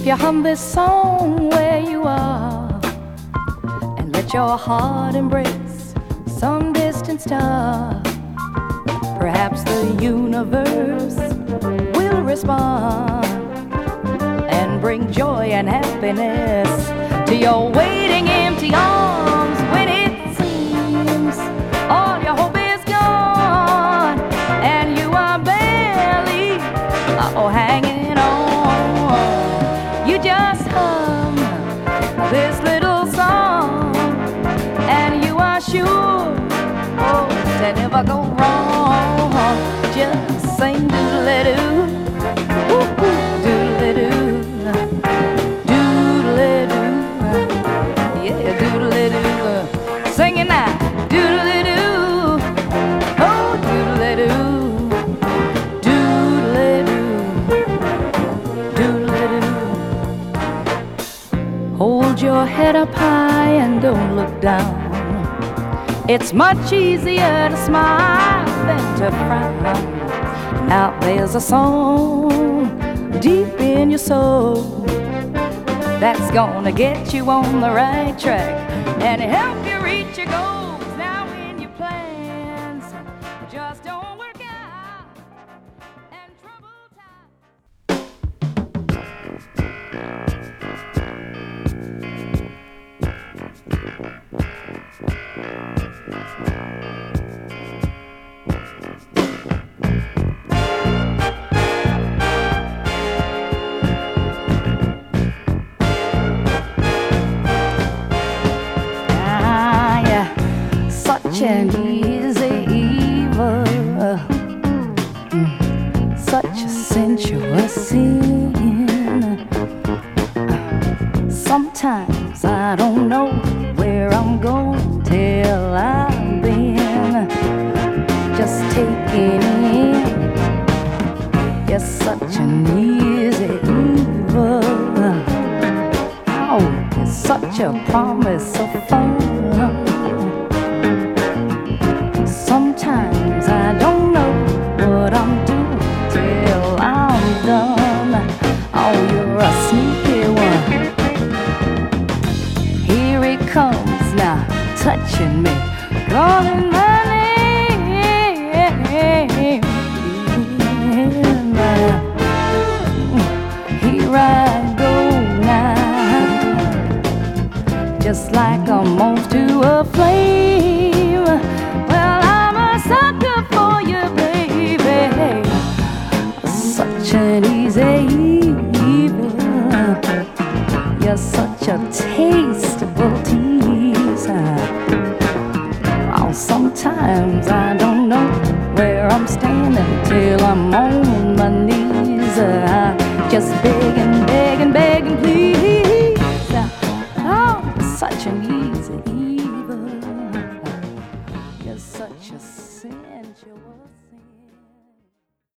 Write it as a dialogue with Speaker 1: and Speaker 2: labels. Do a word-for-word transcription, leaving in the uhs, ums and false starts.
Speaker 1: you hum this song where you are and let your heart embrace some distant star, perhaps the universe will respond and bring joy and happiness to your waiting empty arms when it seems all your hope is gone and you are barely oh, hanging on. You just hum this little song and you are sure oh, to never go wrong. Just sing doodle-doo, doodle-doo, doodle-doo, yeah, doodle-doo. Sing it now, doodle-doo, oh, doodle-doo, doodle-doo, doodle-doo. Hold your head up high and don't look down. It's much easier to smile than to frown. Now there's a song deep in your soul that's gonna get you on the right track and help you reach your goals. Now when your plans just don't work out and trouble such an easy evil, mm, such a sensuous sin. Sometimes I don't know where I'm going till I've been just taking in. Yes, such an easy evil. Oh, it's such a promise of fun. Sometimes I don't know what I'm doing till I'm done. Oh, you're a sneaky one. Here it comes now, touching me, calling my name. Here I go now, just like a moth to a flame. Well, sucker for you, baby. Such an easy evil. You're such a tasteful teaser. Oh, sometimes I don't know where I'm standing till I'm on my knees. I